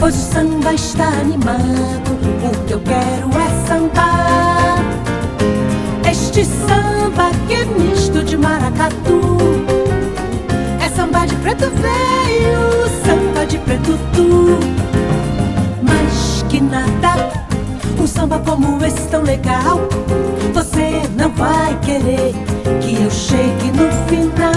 pois o samba está animado. O que eu quero é sambar. Este samba que é misto de maracatu. É samba de preto veio, samba de preto tu. Mas que nada, um samba como esse tão legal, você não vai querer que eu chegue no final.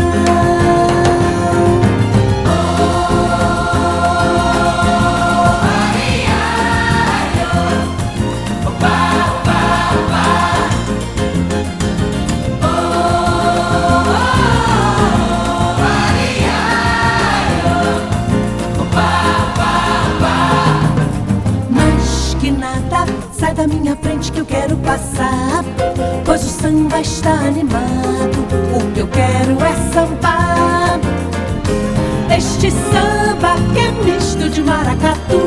Sai da minha frente que eu quero passar, pois o samba está animado. O que eu quero é sambar. Este samba que é misto de maracatu.